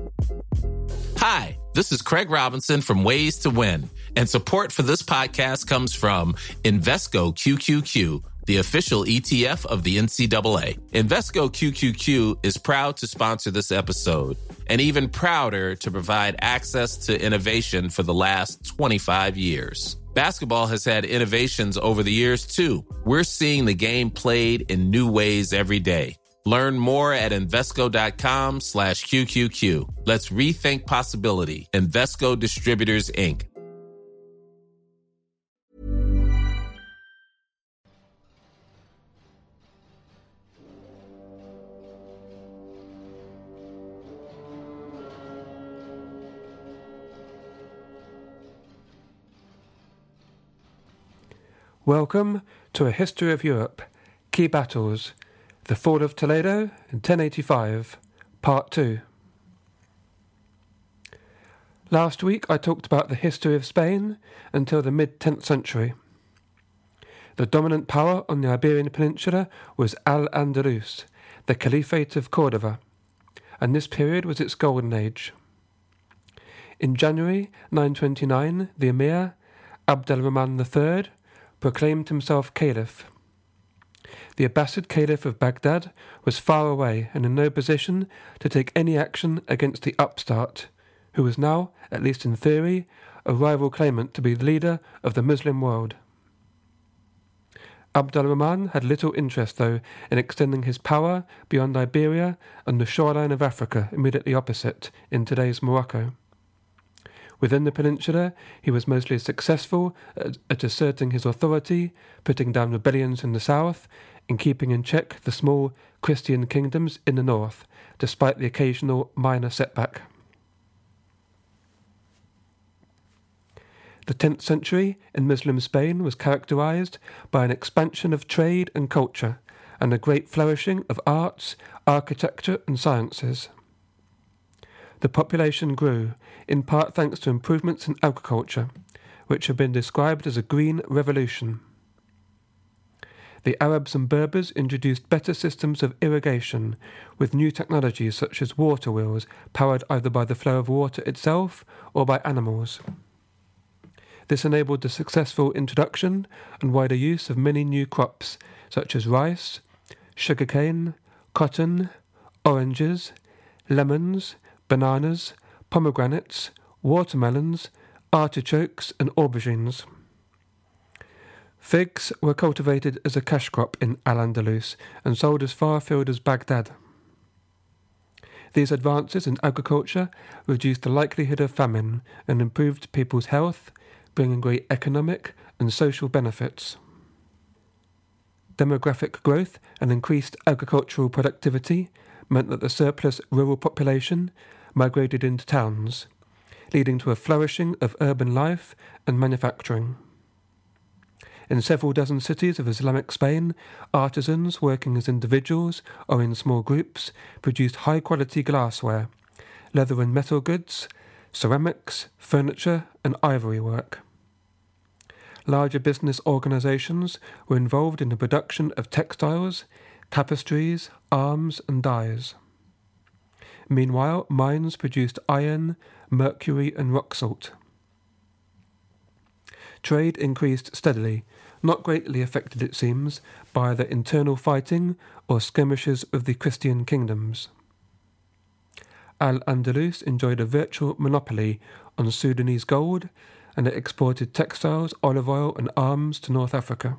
Hi, this is Craig Robinson from Ways to Win, and support for this podcast comes from Invesco QQQ, the official ETF of the NCAA. Invesco QQQ is proud to sponsor this episode, and even prouder to provide access to innovation for the last 25 years. Basketball has had innovations over the years, too. We're seeing the game played in new ways every day. Learn more at Invesco.com/QQQ. Let's rethink possibility. Invesco Distributors, Inc. Welcome to A History of Europe, Key Battles, The Fall of Toledo in 1085, Part 2. Last week I talked about the history of Spain until the mid-10th century. The dominant power on the Iberian Peninsula was Al-Andalus, the Caliphate of Cordova, and this period was its golden age. In January 929, the Emir, Abd al-Rahman III, proclaimed himself Caliph. The Abbasid Caliph of Baghdad was far away and in no position to take any action against the upstart, who was now, at least in theory, a rival claimant to be the leader of the Muslim world. Abd al-Rahman had little interest, though, in extending his power beyond Iberia and the shoreline of Africa immediately opposite, in today's Morocco. Within the peninsula, he was mostly successful at asserting his authority, putting down rebellions in the south, and keeping in check the small Christian kingdoms in the north, despite the occasional minor setback. The 10th century in Muslim Spain was characterized by an expansion of trade and culture, and a great flourishing of arts, architecture, and sciences. The population grew, in part thanks to improvements in agriculture, which have been described as a green revolution. The Arabs and Berbers introduced better systems of irrigation, with new technologies such as water wheels powered either by the flow of water itself or by animals. This enabled the successful introduction and wider use of many new crops, such as rice, sugarcane, cotton, oranges, lemons, bananas, pomegranates, watermelons, artichokes, and aubergines. Figs were cultivated as a cash crop in Al-Andalus and sold as far afield as Baghdad. These advances in agriculture reduced the likelihood of famine and improved people's health, bringing great economic and social benefits. Demographic growth and increased agricultural productivity meant that the surplus rural population migrated into towns, leading to a flourishing of urban life and manufacturing. In several dozen cities of Islamic Spain, artisans working as individuals or in small groups produced high-quality glassware, leather and metal goods, ceramics, furniture, and ivory work. Larger business organizations were involved in the production of textiles, tapestries, arms, and dyes. Meanwhile, mines produced iron, mercury, and rock salt. Trade increased steadily, not greatly affected, it seems, by the internal fighting or skirmishes of the Christian kingdoms. Al-Andalus enjoyed a virtual monopoly on Sudanese gold, and it exported textiles, olive oil, and arms to North Africa.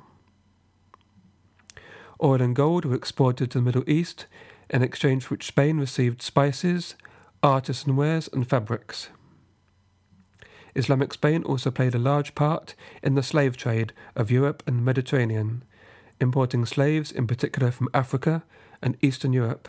Oil and gold were exported to the Middle East, in exchange for which Spain received spices, artisan wares, and fabrics. Islamic Spain also played a large part in the slave trade of Europe and the Mediterranean, importing slaves in particular from Africa and Eastern Europe.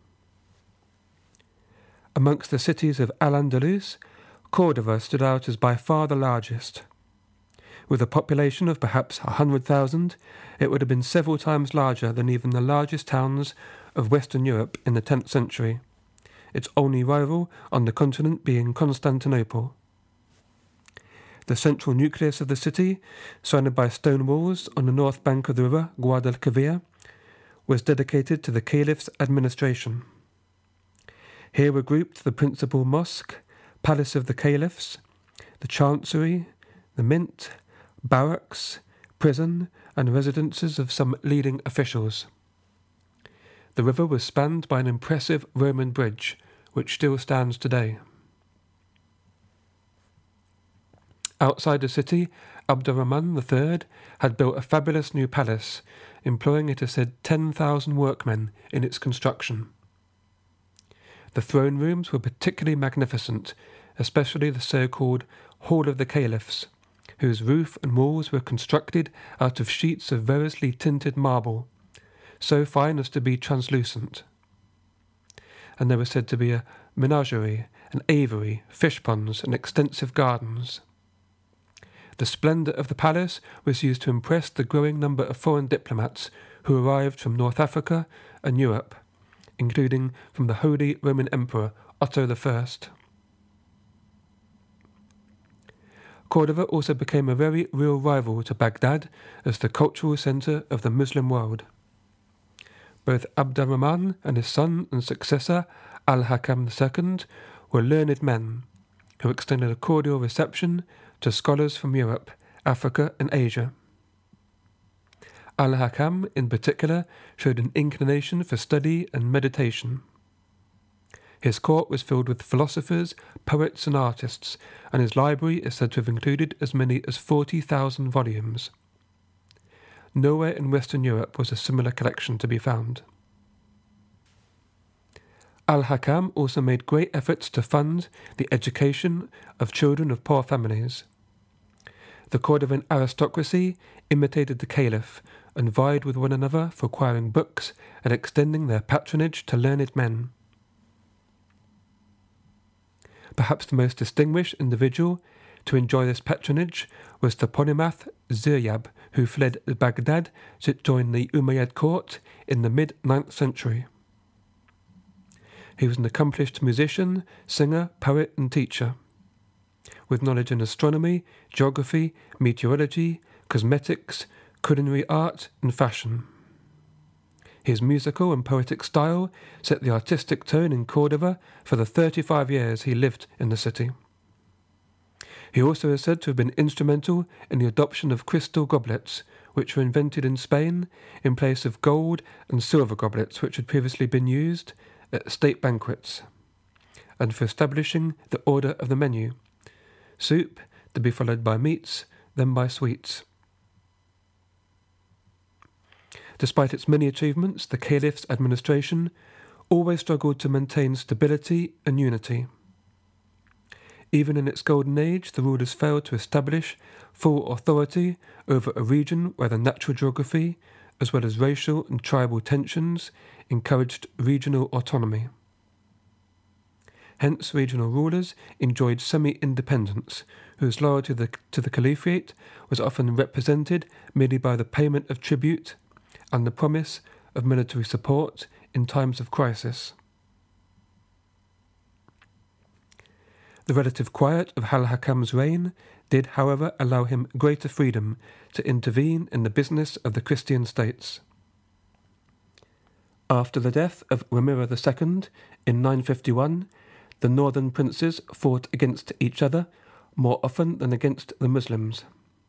Amongst the cities of Al-Andalus, Cordova stood out as by far the largest. With a population of perhaps 100,000, it would have been several times larger than even the largest towns of Western Europe in the 10th century, its only rival on the continent being Constantinople. The central nucleus of the city, surrounded by stone walls on the north bank of the river Guadalquivir, was dedicated to the caliph's administration. Here were grouped the principal mosque, palace of the caliphs, the chancery, the mint, barracks, prison, and residences of some leading officials. The river was spanned by an impressive Roman bridge, which still stands today. Outside the city, Abdurrahman III had built a fabulous new palace, employing, it is said, 10,000 workmen in its construction. The throne rooms were particularly magnificent, especially the so-called Hall of the Caliphs, whose roof and walls were constructed out of sheets of variously tinted marble, so fine as to be translucent. And there was said to be a menagerie, an aviary, fish ponds, and extensive gardens. The splendour of the palace was used to impress the growing number of foreign diplomats who arrived from North Africa and Europe, including from the Holy Roman Emperor Otto I. Cordova also became a very real rival to Baghdad as the cultural centre of the Muslim world. Both Abdurrahman and his son and successor Al-Hakam II were learned men who extended a cordial reception to scholars from Europe, Africa and Asia. Al-Hakam, in particular, showed an inclination for study and meditation. His court was filled with philosophers, poets and artists, and his library is said to have included as many as 40,000 volumes. Nowhere in Western Europe was a similar collection to be found. Al-Hakam also made great efforts to fund the education of children of poor families. The Cordovan aristocracy imitated the caliph and vied with one another for acquiring books and extending their patronage to learned men. Perhaps the most distinguished individual to enjoy this patronage was the polymath Ziryab, who fled Baghdad to join the Umayyad court in the mid-9th century. He was an accomplished musician, singer, poet and teacher, with knowledge in astronomy, geography, meteorology, cosmetics, culinary art and fashion. His musical and poetic style set the artistic tone in Cordova for the 35 years he lived in the city. He also is said to have been instrumental in the adoption of crystal goblets, which were invented in Spain in place of gold and silver goblets which had previously been used at state banquets, and for establishing the order of the menu: soup to be followed by meats, then by sweets. Despite its many achievements, the caliph's administration always struggled to maintain stability and unity. Even in its golden age, the rulers failed to establish full authority over a region where the natural geography, as well as racial and tribal tensions, encouraged regional autonomy. Hence, regional rulers enjoyed semi-independence, whose loyalty to the caliphate was often represented merely by the payment of tribute and the promise of military support in times of crisis. The relative quiet of Al-Hakam's reign did, however, allow him greater freedom to intervene in the business of the Christian states. After the death of Ramiro II in 951, the northern princes fought against each other more often than against the Muslims.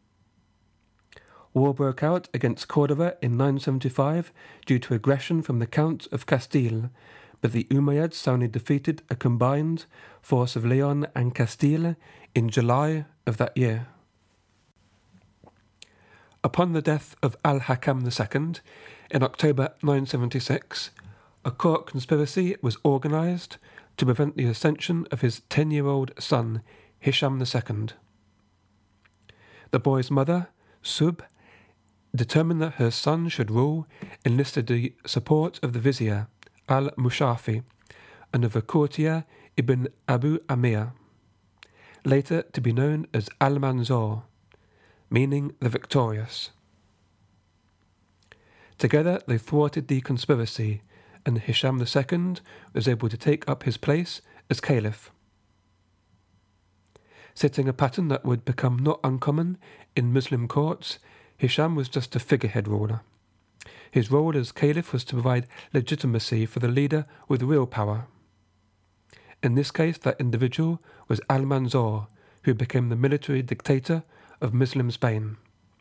War broke out against Cordova in 975 due to aggression from the Count of Castile, but the Umayyads soundly defeated a combined force of Leon and Castile in July of that year. Upon the death of Al-Hakam II in October 976, a court conspiracy was organised to prevent the ascension of his 10-year-old son, Hisham II. The boy's mother, Sub, determined that her son should rule, enlisted the support of the vizier, Al-Mushafi, and of a courtier, Ibn Abu Amir, later to be known as Al-Manzur, meaning the victorious. Together they thwarted the conspiracy, and Hisham II was able to take up his place as caliph. Setting a pattern that would become not uncommon in Muslim courts, Hisham was just a figurehead ruler. His role as caliph was to provide legitimacy for the leader with real power. In this case, that individual was Almanzor, who became the military dictator of Muslim Spain.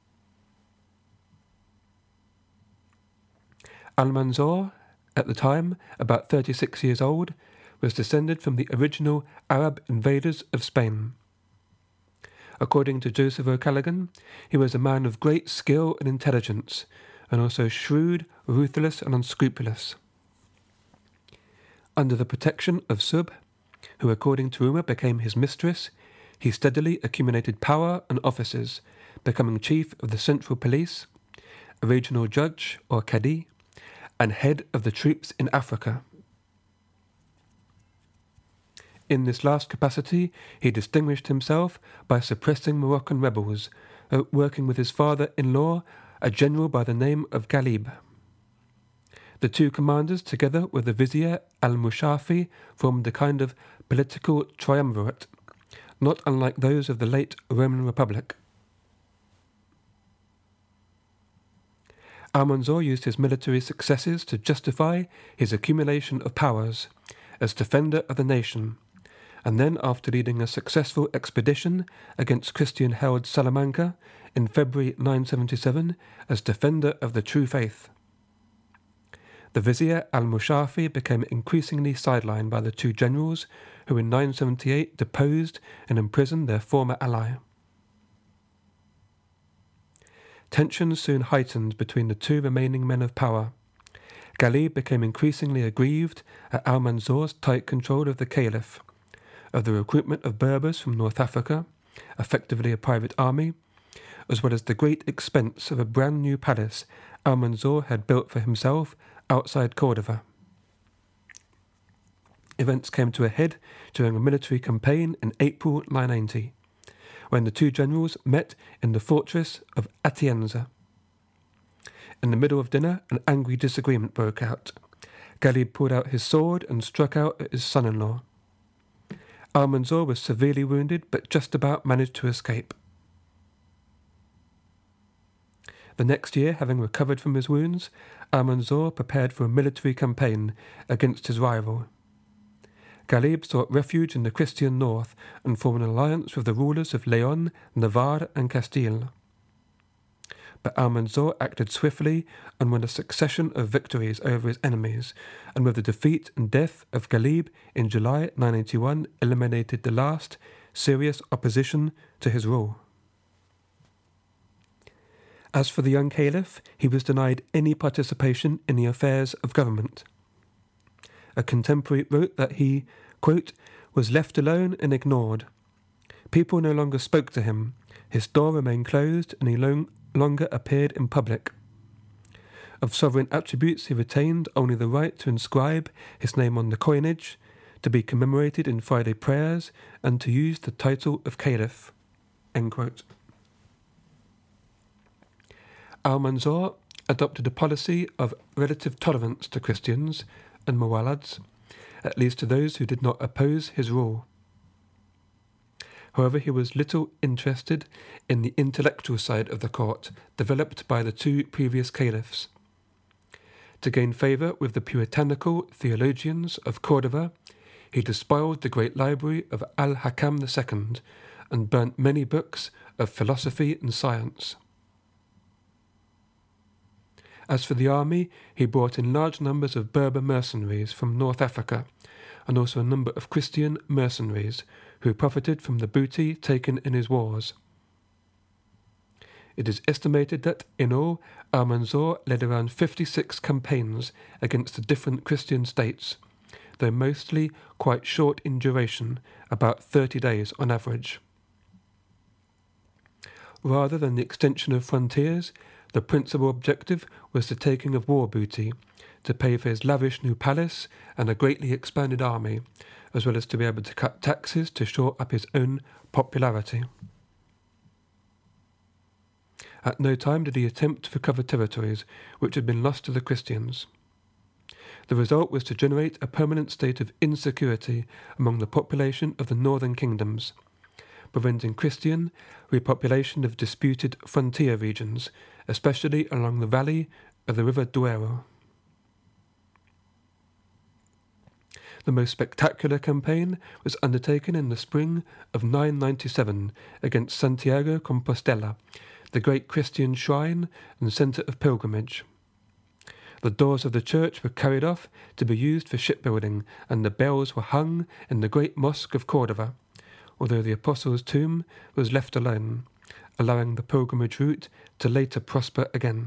Almanzor, at the time about 36 years old, was descended from the original Arab invaders of Spain. According to Joseph O'Callaghan, he was a man of great skill and intelligence, and also shrewd, ruthless, and unscrupulous. Under the protection of Sub, who according to rumour became his mistress, he steadily accumulated power and offices, becoming chief of the central police, a regional judge or Cadi, and head of the troops in Africa. In this last capacity, he distinguished himself by suppressing Moroccan rebels, working with his father-in-law, a general by the name of Ghalib. The two commanders, together with the vizier al-Mushafi, formed a kind of political triumvirate, not unlike those of the late Roman Republic. Almanzor used his military successes to justify his accumulation of powers as defender of the nation, and then, after leading a successful expedition against Christian-held Salamanca in February 977, as defender of the true faith. The vizier al-Mushafi became increasingly sidelined by the two generals who in 978 deposed and imprisoned their former ally. Tensions soon heightened between the two remaining men of power. Ghalib became increasingly aggrieved at Almanzor's tight control of the Caliph, of the recruitment of Berbers from North Africa, effectively a private army, as well as the great expense of a brand new palace Almanzor had built for himself outside Cordova. Events came to a head during a military campaign in April 990, when the two generals met in the fortress of Atienza. In the middle of dinner, an angry disagreement broke out. Ghalib pulled out his sword and struck out at his son-in-law. Almanzor was severely wounded, but just about managed to escape. The next year, having recovered from his wounds, Almanzor prepared for a military campaign against his rival. Ghalib sought refuge in the Christian north and formed an alliance with the rulers of Leon, Navarre, and Castile. But Almanzor acted swiftly and won a succession of victories over his enemies, and with the defeat and death of Ghalib in July 981 eliminated the last serious opposition to his rule. As for the young caliph, he was denied any participation in the affairs of government. A contemporary wrote that he, quote, was left alone and ignored. People no longer spoke to him. His door remained closed, and he longer appeared in public. Of sovereign attributes, he retained only the right to inscribe his name on the coinage, to be commemorated in Friday prayers, and to use the title of caliph. End quote. Almanzor adopted a policy of relative tolerance to Christians and Muwallads, at least to those who did not oppose his rule. However, he was little interested in the intellectual side of the court, developed by the two previous caliphs. To gain favour with the puritanical theologians of Cordova, he despoiled the great library of Al-Hakam II and burnt many books of philosophy and science. As for the army, he brought in large numbers of Berber mercenaries from North Africa, and also a number of Christian mercenaries who profited from the booty taken in his wars. It is estimated that, in all, Almanzor led around 56 campaigns against the different Christian states, though mostly quite short in duration, about 30 days on average. Rather than the extension of frontiers, the principal objective was the taking of war booty, to pay for his lavish new palace and a greatly expanded army, as well as to be able to cut taxes to shore up his own popularity. At no time did he attempt to recover territories which had been lost to the Christians. The result was to generate a permanent state of insecurity among the population of the northern kingdoms, preventing Christian repopulation of disputed frontier regions, especially along the valley of the river Duero. The most spectacular campaign was undertaken in the spring of 997 against Santiago Compostela, the great Christian shrine and centre of pilgrimage. The doors of the church were carried off to be used for shipbuilding, and the bells were hung in the great mosque of Cordova, although the apostles' tomb was left alone, allowing the pilgrimage route to later prosper again.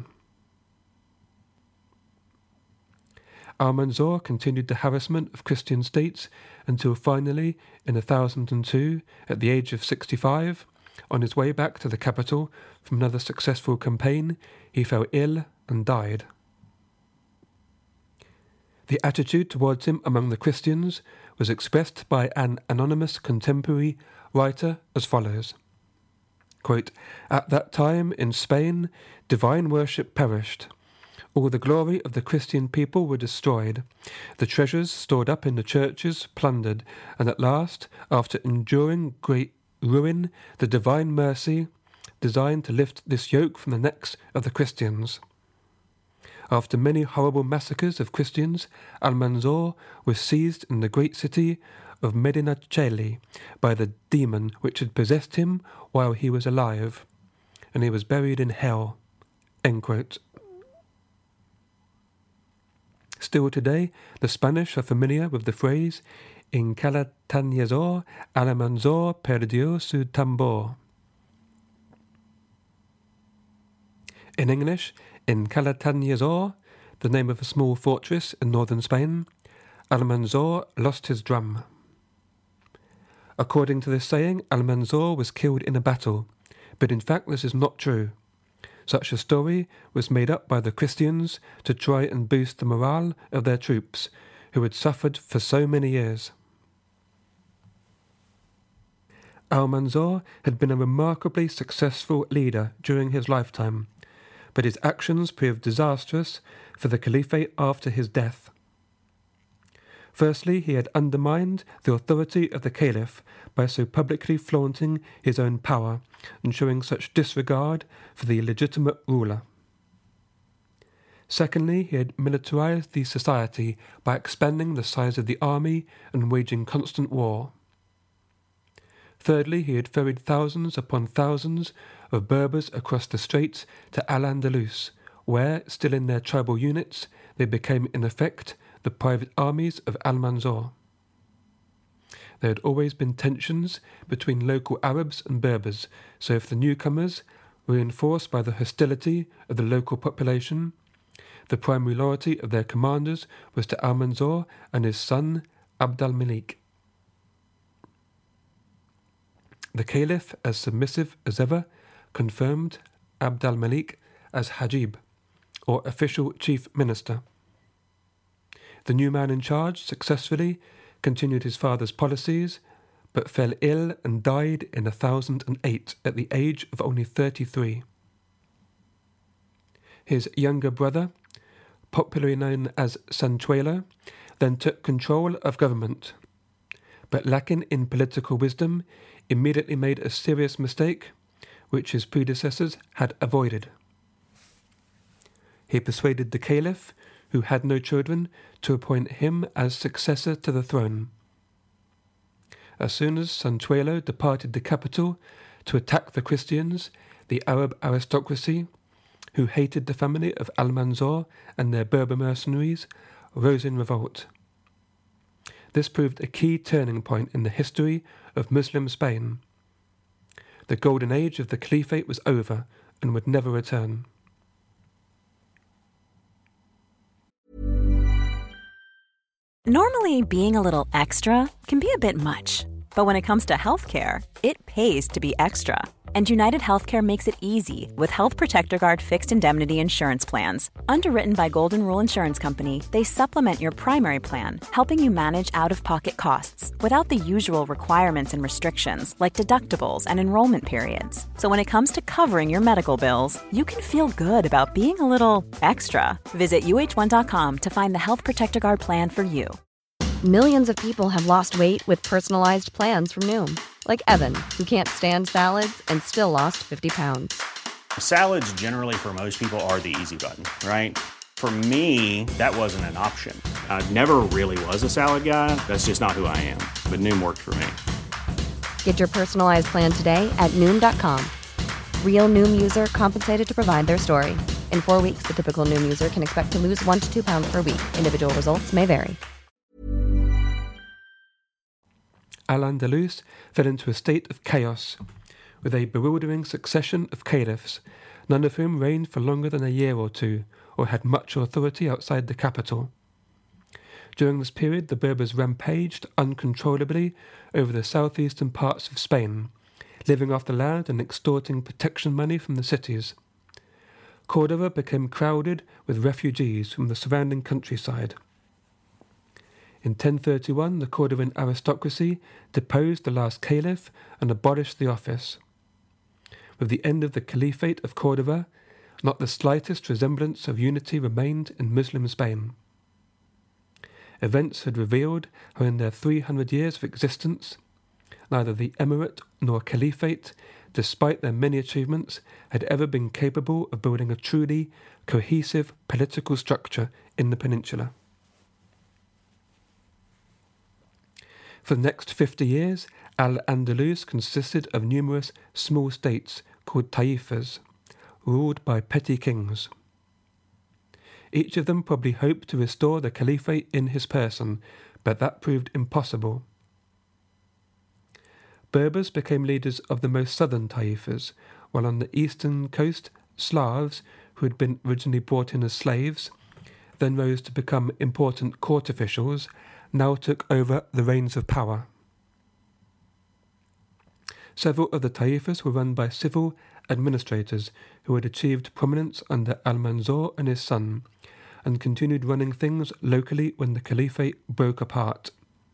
Almanzor continued the harassment of Christian states until finally, in 1002, at the age of 65, on his way back to the capital from another successful campaign, he fell ill and died. The attitude towards him among the Christians was expressed by an anonymous contemporary writer as follows. Quote, "At that time in Spain, divine worship perished. All the glory of the Christian people were destroyed, the treasures stored up in the churches plundered, and at last, after enduring great ruin, the divine mercy designed to lift this yoke from the necks of the Christians. After many horrible massacres of Christians, Almanzor was seized in the great city of Medinaceli by the demon which had possessed him while he was alive, and he was buried in hell." End quote. Still today, the Spanish are familiar with the phrase, "En Calatayud, Almanzor perdió su tambor." In English, in Calatayud, the name of a small fortress in northern Spain, Almanzor lost his drum. According to this saying, Almanzor was killed in a battle, but in fact this is not true. Such a story was made up by the Christians to try and boost the morale of their troops, who had suffered for so many years. Almanzor had been a remarkably successful leader during his lifetime, but his actions proved disastrous for the caliphate after his death. Firstly, he had undermined the authority of the caliph by so publicly flaunting his own power and showing such disregard for the illegitimate ruler. Secondly, he had militarized the society by expanding the size of the army and waging constant war. Thirdly, he had ferried thousands upon thousands of Berbers across the straits to Al-Andalus, where, still in their tribal units, they became in effect the private armies of Almanzor. There had always been tensions between local Arabs and Berbers, so if the newcomers, reinforced by the hostility of the local population, the primary loyalty of their commanders was to Almanzor and his son Abd al-Malik. The caliph, as submissive as ever, confirmed Abd al-Malik as Hajib, or official chief minister. The new man in charge successfully continued his father's policies, but fell ill and died in 1008 at the age of only 33. His younger brother, popularly known as Santuelo, then took control of government, but lacking in political wisdom, immediately made a serious mistake, which his predecessors had avoided. He persuaded the caliph, who had no children, to appoint him as successor to the throne. As soon as Santuelo departed the capital to attack the Christians, the Arab aristocracy, who hated the family of Almanzor and their Berber mercenaries, rose in revolt. This proved a key turning point in the history of Muslim Spain. The golden age of the caliphate was over and would never return. Normally, being a little extra can be a bit much, but when it comes to healthcare, it pays to be extra. And United Healthcare makes it easy with Health Protector Guard fixed indemnity insurance plans. Underwritten by Golden Rule Insurance Company, they supplement your primary plan, helping you manage out-of-pocket costs without the usual requirements and restrictions like deductibles and enrollment periods. So when it comes to covering your medical bills, you can feel good about being a little extra. Visit UH1.com to find the Health Protector Guard plan for you. Millions of people have lost weight with personalized plans from Noom. Like Evan, who can't stand salads and still lost 50 pounds. Salads generally for most people are the easy button, right? For me, that wasn't an option. I never really was a salad guy. That's just not who I am. But Noom worked for me. Get your personalized plan today at Noom.com. Real Noom user compensated to provide their story. In 4 weeks, the typical Noom user can expect to lose 1 to 2 pounds per week. Individual results may vary. Al-Andalus fell into a state of chaos, with a bewildering succession of caliphs, none of whom reigned for longer than a year or two, or had much authority outside the capital. During this period, the Berbers rampaged uncontrollably over the southeastern parts of Spain, living off the land and extorting protection money from the cities. Cordova became crowded with refugees from the surrounding countryside. In 1031, the Cordovan aristocracy deposed the last caliph and abolished the office. With the end of the Caliphate of Cordova, not the slightest resemblance of unity remained in Muslim Spain. Events had revealed how in their 300 years of existence, neither the emirate nor caliphate, despite their many achievements, had ever been capable of building a truly cohesive political structure in the peninsula. For the next 50 years, Al-Andalus consisted of numerous small states called taifas, ruled by petty kings. Each of them probably hoped to restore the caliphate in his person, but that proved impossible. Berbers became leaders of the most southern taifas, while on the eastern coast, Slavs, who had been originally brought in as slaves, then rose to become important court officials, now took over the reins of power. Several of the taifas were run by civil administrators who had achieved prominence under Al-Mansur and his son, and continued running things locally when the caliphate broke apart.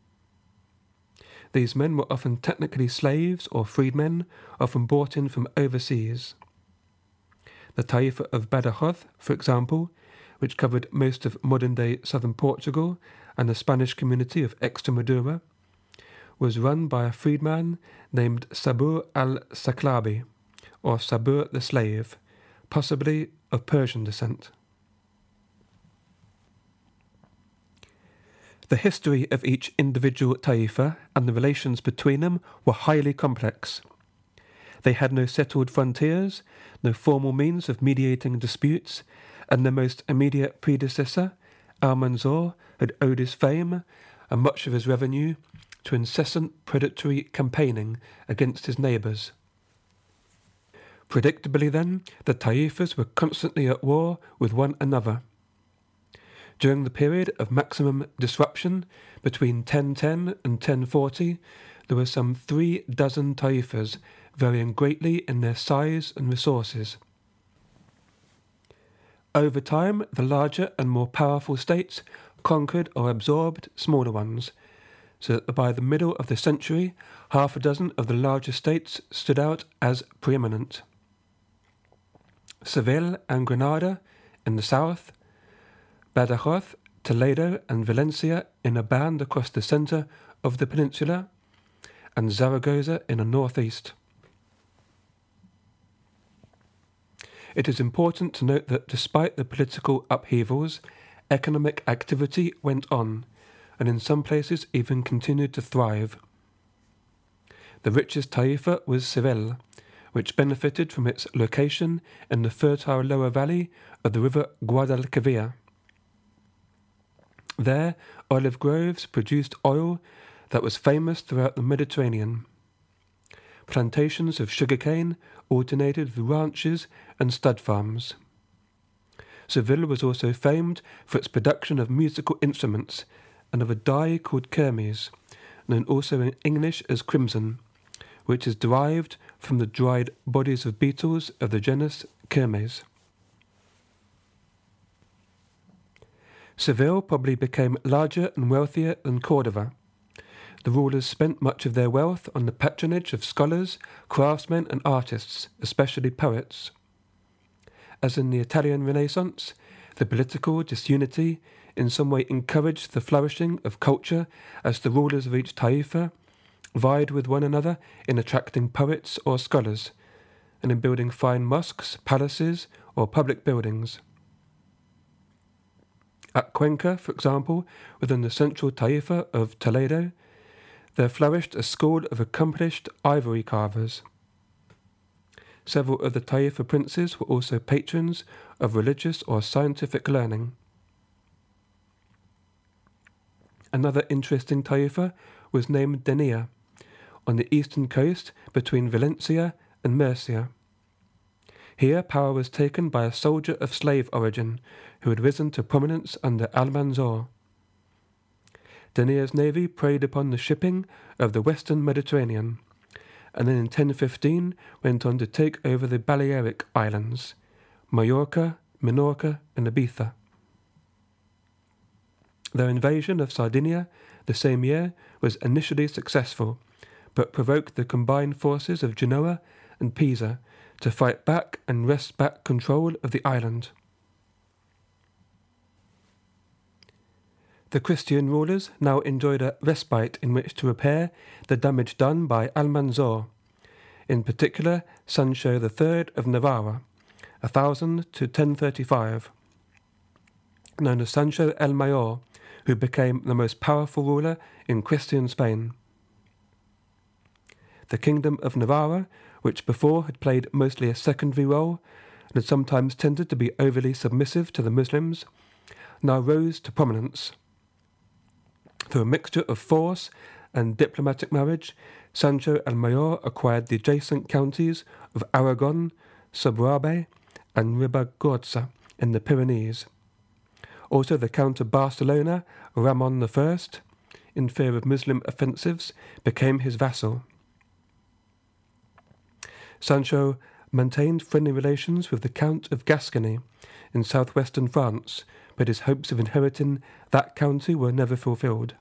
These men were often technically slaves or freedmen, often brought in from overseas. The Taifa of Badajoz, for example, which covered most of modern-day southern Portugal and the Spanish community of Extremadura, was run by a freedman named Sabur al-Saklabi, or Sabur the Slave, possibly of Persian descent. The history of each individual taifa and the relations between them were highly complex. They had no settled frontiers, no formal means of mediating disputes, and their most immediate predecessor, Al-Mansur, had owed his fame and much of his revenue to incessant predatory campaigning against his neighbours. Predictably then, the taifas were constantly at war with one another. During the period of maximum disruption, between 1010 and 1040, there were some 3 dozen taifas, varying greatly in their size and resources. Over time, the larger and more powerful states conquered or absorbed smaller ones, so that by the middle of the century, half a dozen of the larger states stood out as preeminent. Seville and Granada in the south, Badajoz, Toledo and Valencia in a band across the centre of the peninsula, and Zaragoza in the northeast. It is important to note that despite the political upheavals, economic activity went on, and in some places even continued to thrive. The richest taifa was Seville, which benefited from its location in the fertile lower valley of the river Guadalquivir. There, olive groves produced oil that was famous throughout the Mediterranean. Plantations of sugarcane alternated with ranches and stud farms. Seville was also famed for its production of musical instruments and of a dye called kermes, known also in English as crimson, which is derived from the dried bodies of beetles of the genus Kermes. Seville probably became larger and wealthier than Cordova. The rulers spent much of their wealth on the patronage of scholars, craftsmen and artists, especially poets. As in the Italian Renaissance, the political disunity in some way encouraged the flourishing of culture as the rulers of each taifa vied with one another in attracting poets or scholars, and in building fine mosques, palaces, or public buildings. At Cuenca, for example, within the central Taifa of Toledo, there flourished a school of accomplished ivory carvers. Several of the Taifa princes were also patrons of religious or scientific learning. Another interesting Taifa was named Denia, on the eastern coast between Valencia and Murcia. Here power was taken by a soldier of slave origin who had risen to prominence under Almanzor. Denia's navy preyed upon the shipping of the western Mediterranean, and then in 1015 went on to take over the Balearic Islands, Mallorca, Minorca, and Ibiza. Their invasion of Sardinia the same year was initially successful, but provoked the combined forces of Genoa and Pisa to fight back and wrest back control of the island. The Christian rulers now enjoyed a respite in which to repair the damage done by Almanzor, in particular Sancho III of Navarra, 1000 to 1035, known as Sancho el Mayor, who became the most powerful ruler in Christian Spain. The Kingdom of Navarra, which before had played mostly a secondary role and had sometimes tended to be overly submissive to the Muslims, now rose to prominence. Through a mixture of force and diplomatic marriage, Sancho el Mayor acquired the adjacent counties of Aragon, Sobrarbe, and Ribagorza in the Pyrenees. Also the Count of Barcelona, Ramon I, in fear of Muslim offensives, became his vassal. Sancho maintained friendly relations with the Count of Gascony in southwestern France, but his hopes of inheriting that county were never fulfilled.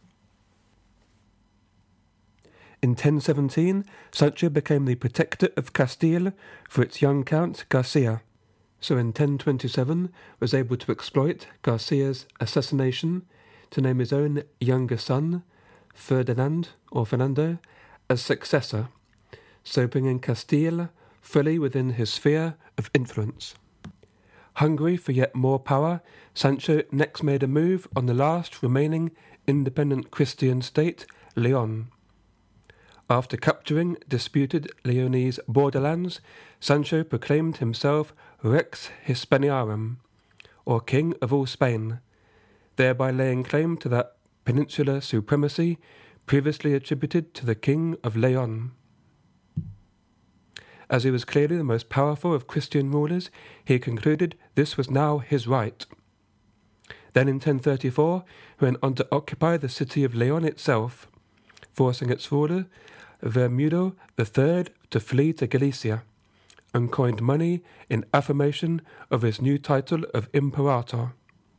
In 1017, Sancho became the protector of Castile for its young Count Garcia, so in 1027 was able to exploit Garcia's assassination to name his own younger son, Ferdinand, or Fernando, as successor, so bringing Castile fully within his sphere of influence. Hungry for yet more power, Sancho next made a move on the last remaining independent Christian state, Leon. After capturing disputed Leonese borderlands, Sancho proclaimed himself Rex Hispaniarum, or King of all Spain, thereby laying claim to that peninsular supremacy previously attributed to the King of Leon. As he was clearly the most powerful of Christian rulers, he concluded this was now his right. Then in 1034, he went on to occupy the city of Leon itself, forcing its ruler, Vermudo III, to flee to Galicia, and coined money in affirmation of his new title of Imperator.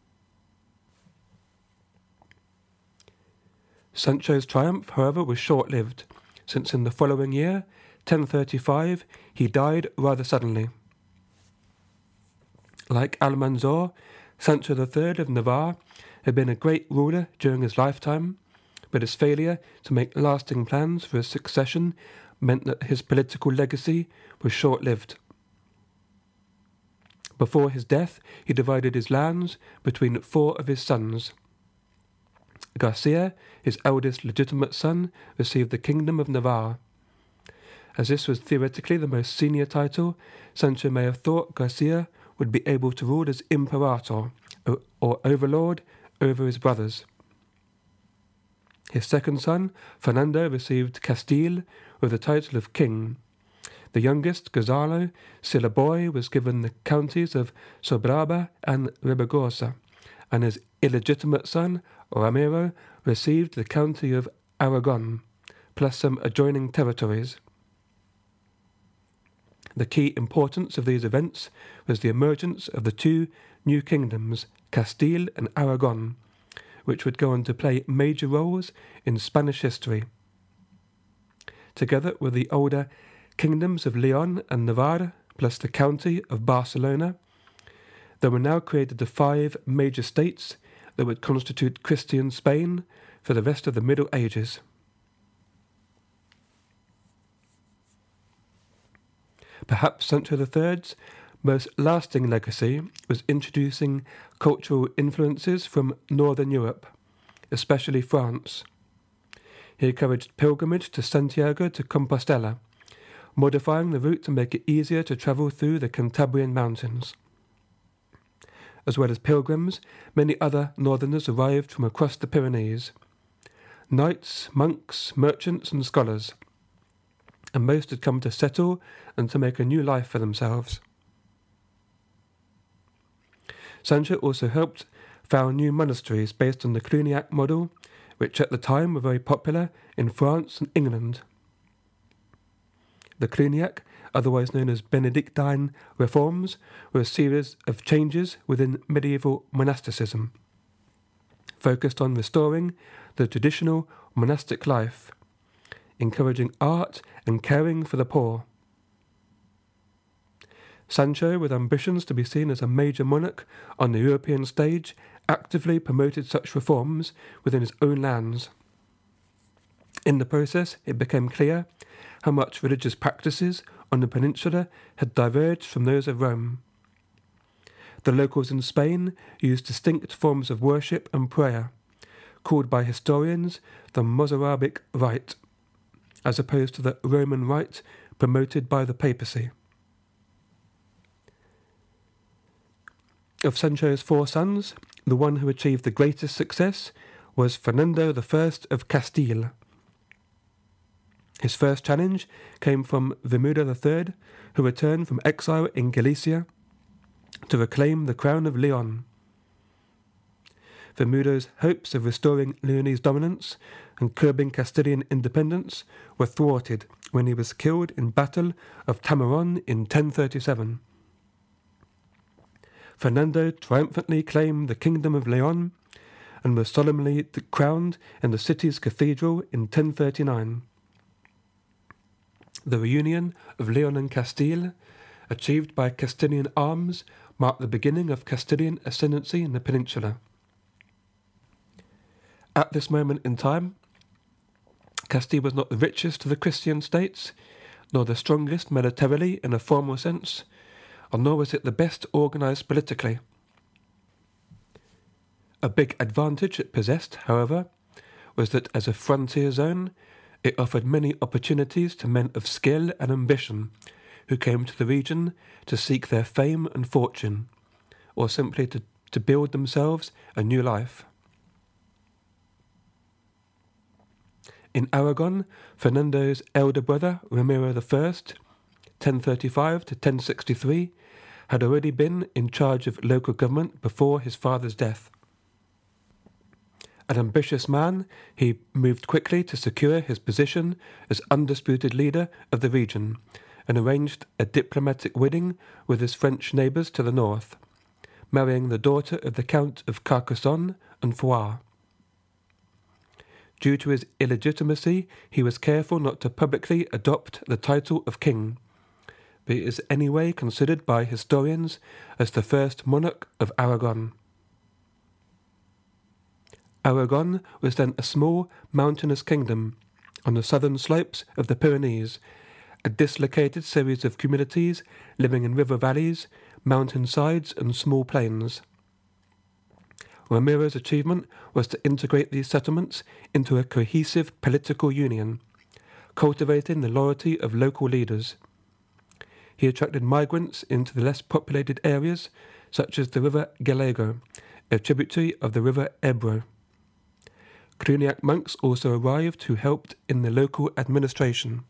Sancho's triumph, however, was short-lived, since in the following year, 1035, he died rather suddenly. Like Almanzor, Sancho III of Navarre had been a great ruler during his lifetime, but his failure to make lasting plans for his succession meant that his political legacy was short-lived. Before his death, he divided his lands between 4 of his sons. Garcia, his eldest legitimate son, received the Kingdom of Navarre. As this was theoretically the most senior title, Sancho may have thought Garcia would be able to rule as Imperator, or overlord, over his brothers. His second son, Fernando, received Castile with the title of king. The youngest, Gonzalo, still a boy, was given the counties of Sobrarbe and Ribagorza, and his illegitimate son, Ramiro, received the county of Aragon, plus some adjoining territories. The key importance of these events was the emergence of the 2 new kingdoms, Castile and Aragon, which would go on to play major roles in Spanish history. Together with the older kingdoms of Leon and Navarre, plus the county of Barcelona, there were now created the 5 major states that would constitute Christian Spain for the rest of the Middle Ages. Perhaps Sancho III's most lasting legacy was introducing cultural influences from Northern Europe, especially France. He encouraged pilgrimage to Santiago de Compostela, modifying the route to make it easier to travel through the Cantabrian mountains. As well as pilgrims, many other northerners arrived from across the Pyrenees. Knights, monks, merchants and scholars, and most had come to settle and to make a new life for themselves. Sancho also helped found new monasteries based on the Cluniac model, which at the time were very popular in France and England. The Cluniac, otherwise known as Benedictine reforms, were a series of changes within medieval monasticism, focused on restoring the traditional monastic life, encouraging art and caring for the poor. Sancho, with ambitions to be seen as a major monarch on the European stage, actively promoted such reforms within his own lands. In the process, it became clear how much religious practices on the peninsula had diverged from those of Rome. The locals in Spain used distinct forms of worship and prayer, called by historians the Mozarabic rite, as opposed to the Roman rite promoted by the papacy. Of Sancho's 4 sons, the one who achieved the greatest success was Fernando I of Castile. His first challenge came from Bermuda III, who returned from exile in Galicia to reclaim the crown of Leon. Bermuda's hopes of restoring Leonese dominance and curbing Castilian independence were thwarted when he was killed in Battle of Tamaron in 1037. Fernando triumphantly claimed the Kingdom of Leon and was solemnly crowned in the city's cathedral in 1039. The reunion of Leon and Castile, achieved by Castilian arms, marked the beginning of Castilian ascendancy in the peninsula. At this moment in time, Castile was not the richest of the Christian states, nor the strongest militarily in a formal sense, nor was it the best organised politically. A big advantage it possessed, however, was that as a frontier zone, it offered many opportunities to men of skill and ambition who came to the region to seek their fame and fortune, or simply to build themselves a new life. In Aragon, Fernando's elder brother, Ramiro I, 1035 to 1063, had already been in charge of local government before his father's death. An ambitious man, he moved quickly to secure his position as undisputed leader of the region and arranged a diplomatic wedding with his French neighbours to the north, marrying the daughter of the Count of Carcassonne and Foix. Due to his illegitimacy, he was careful not to publicly adopt the title of king, but is anyway considered by historians as the first monarch of Aragon. Aragon was then a small mountainous kingdom on the southern slopes of the Pyrenees, a dislocated series of communities living in river valleys, mountain sides and small plains. Ramiro's achievement was to integrate these settlements into a cohesive political union, cultivating the loyalty of local leaders. He attracted migrants into the less populated areas, such as the river Gallego, a tributary of the river Ebro. Cluniac monks also arrived who helped in the local administration.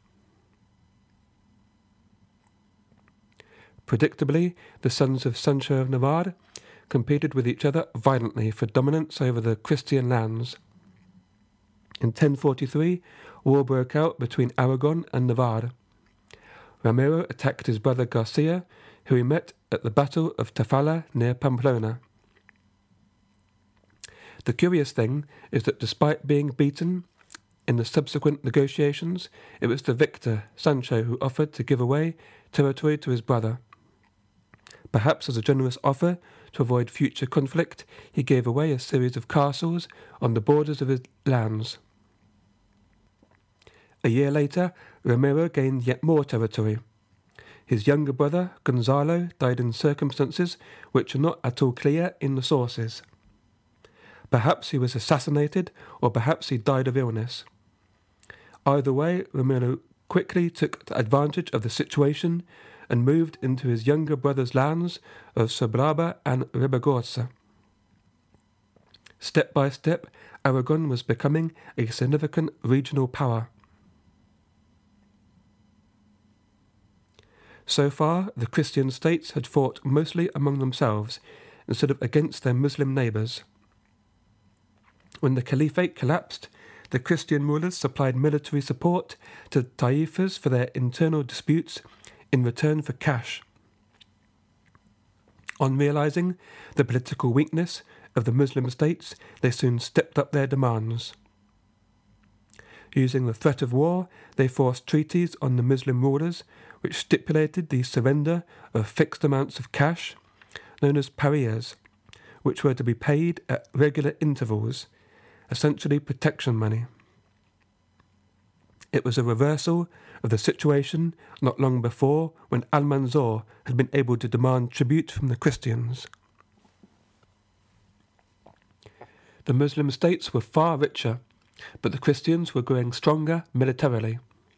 Predictably, the sons of Sancho of Navarre competed with each other violently for dominance over the Christian lands. In 1043, war broke out between Aragon and Navarre. Ramiro attacked his brother Garcia, who he met at the Battle of Tafalla near Pamplona. The curious thing is that despite being beaten in the subsequent negotiations, it was the victor, Sancho, who offered to give away territory to his brother. Perhaps as a generous offer to avoid future conflict, he gave away a series of castles on the borders of his lands. A year later, Ramiro gained yet more territory. His younger brother, Gonzalo, died in circumstances which are not at all clear in the sources. Perhaps he was assassinated, or perhaps he died of illness. Either way, Romulo quickly took advantage of the situation and moved into his younger brother's lands of Sobraba and Ribagorza. Step by step, Aragon was becoming a significant regional power. So far, the Christian states had fought mostly among themselves instead of against their Muslim neighbours. When the Caliphate collapsed, the Christian rulers supplied military support to Taifas for their internal disputes in return for cash. On realizing the political weakness of the Muslim states, they soon stepped up their demands. Using the threat of war, they forced treaties on the Muslim rulers, which stipulated the surrender of fixed amounts of cash, known as pariyas, which were to be paid at regular intervals, essentially protection money. It was a reversal of the situation not long before when Al-Mansur had been able to demand tribute from the Christians. The Muslim states were far richer, but the Christians were growing stronger militarily.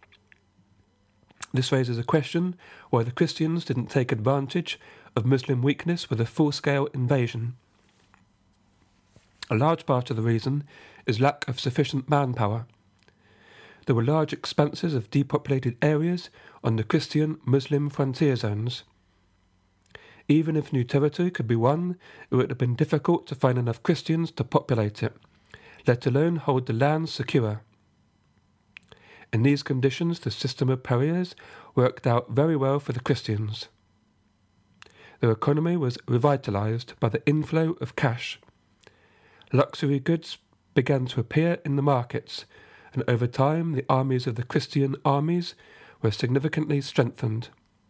This raises a question why the Christians didn't take advantage of Muslim weakness with a full-scale invasion. A large part of the reason is lack of sufficient manpower. There were large expanses of depopulated areas on the Christian-Muslim frontier zones. Even if new territory could be won, it would have been difficult to find enough Christians to populate it, let alone hold the land secure. In these conditions, the system of pariyas worked out very well for the Christians. Their economy was revitalized by the inflow of cash. Luxury goods began to appear in the markets, and over time the armies of the Christian armies were significantly strengthened.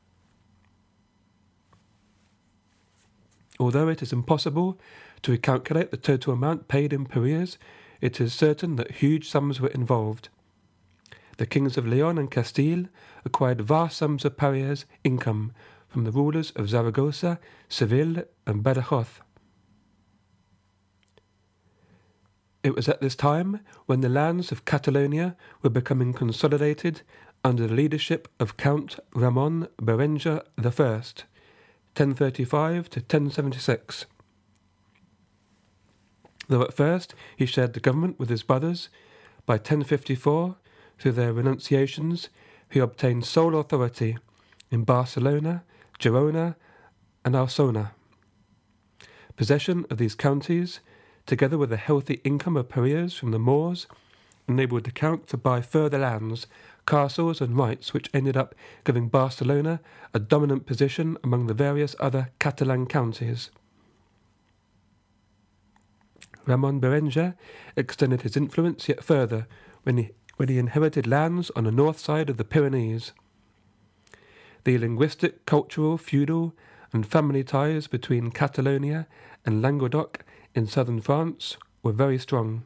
Although it is impossible to recalculate the total amount paid in pariyas, it is certain that huge sums were involved. The kings of Leon and Castile acquired vast sums of pariyas income from the rulers of Zaragoza, Seville, and Badajoz. It was at this time when the lands of Catalonia were becoming consolidated under the leadership of Count Ramon Berenguer I, 1035 to 1076. Though at first he shared the government with his brothers, by 1054, through their renunciations, he obtained sole authority in Barcelona, Girona, and Osona. Possession of these counties, together with a healthy income of pariyas from the Moors, enabled the Count to buy further lands, castles and rights, which ended up giving Barcelona a dominant position among the various other Catalan counties. Ramon Berenguer extended his influence yet further when he inherited lands on the north side of the Pyrenees. The linguistic, cultural, feudal, and family ties between Catalonia and Languedoc in southern France were very strong.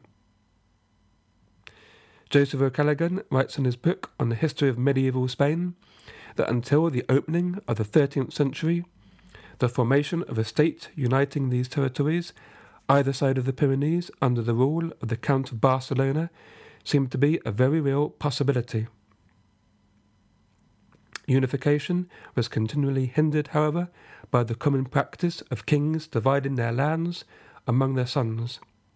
Joseph O'Callaghan writes in his book on the history of medieval Spain that until the opening of the 13th century, the formation of a state uniting these territories, either side of the Pyrenees, under the rule of the Count of Barcelona, seemed to be a very real possibility. Unification was continually hindered, however, by the common practice of kings dividing their lands among their sons.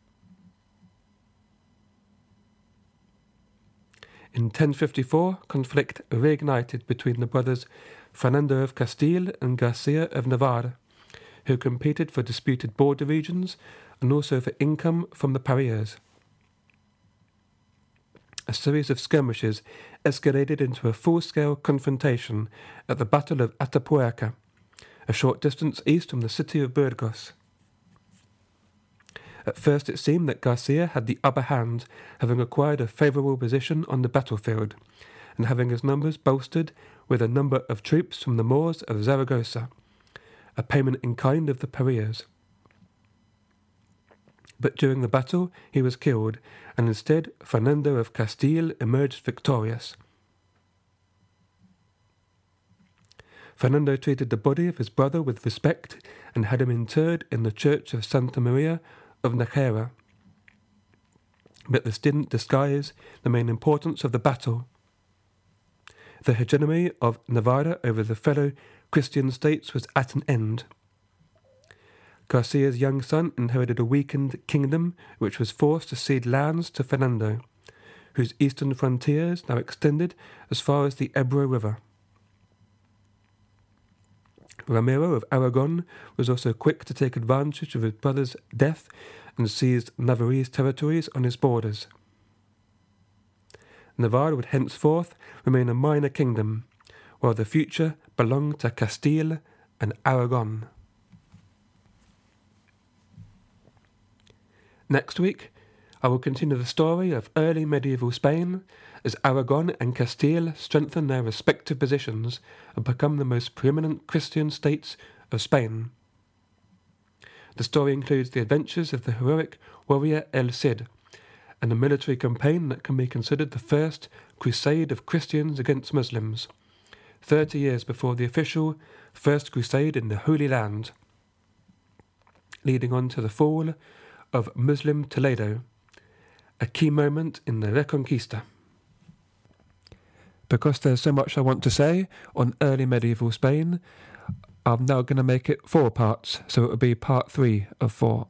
In 1054, conflict reignited between the brothers Fernando of Castile and Garcia of Navarre, who competed for disputed border regions and also for income from the pariyas. A series of skirmishes escalated into a full-scale confrontation at the Battle of Atapuerca, a short distance east from the city of Burgos. At first it seemed that Garcia had the upper hand, having acquired a favourable position on the battlefield, and having his numbers bolstered with a number of troops from the Moors of Zaragoza, a payment in kind of the pariyas. But during the battle he was killed, and instead Fernando of Castile emerged victorious. Fernando treated the body of his brother with respect and had him interred in the church of Santa Maria of Nájera. But this didn't disguise the main importance of the battle. The hegemony of Navarra over the fellow Christian states was at an end. Garcia's young son inherited a weakened kingdom which was forced to cede lands to Fernando, whose eastern frontiers now extended as far as the Ebro River. Ramiro of Aragon was also quick to take advantage of his brother's death and seized Navarrese territories on his borders. Navarre would henceforth remain a minor kingdom, while the future belonged to Castile and Aragon. Next week, I will continue the story of early medieval Spain as Aragon and Castile strengthen their respective positions and become the most preeminent Christian states of Spain. The story includes the adventures of the heroic warrior El Cid and a military campaign that can be considered the first crusade of Christians against Muslims, 30 years before the official First Crusade in the Holy Land, leading on to the fall of Muslim Toledo, a key moment in the Reconquista. Because there's so much I want to say on early medieval Spain, I'm now going to make it 4 parts, so it will be part 3 of 4.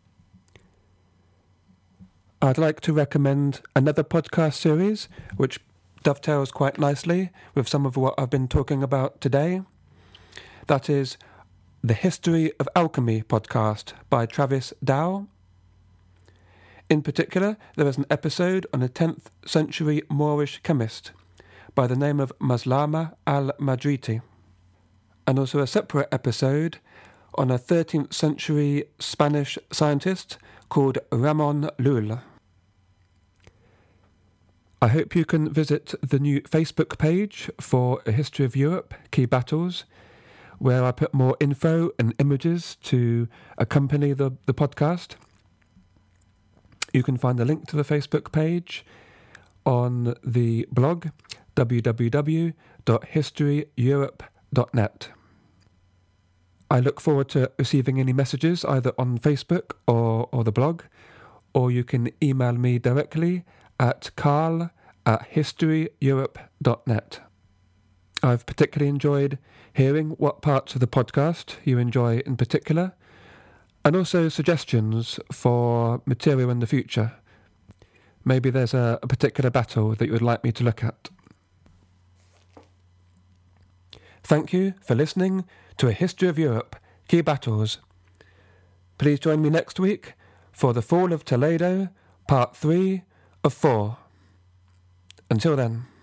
I'd like to recommend another podcast series which dovetails quite nicely with some of what I've been talking about today. That is the History of Alchemy podcast by Travis Dow. In particular, there is an episode on a 10th century Moorish chemist by the name of Maslama al-Madriti, and also a separate episode on a 13th century Spanish scientist called Ramon Llull. I hope you can visit the new Facebook page for A History of Europe, Key Battles, where I put more info and images to accompany the podcast. You can find the link to the Facebook page on the blog www.historyeurope.net. I look forward to receiving any messages either on Facebook or the blog, or you can email me directly at carl@historyeurope.net. I've particularly enjoyed hearing what parts of the podcast you enjoy in particular, and also suggestions for material in the future. Maybe there's a particular battle that you would like me to look at. Thank you for listening to A History of Europe, Key Battles. Please join me next week for The Fall of Toledo, Part 3 of 4. Until then.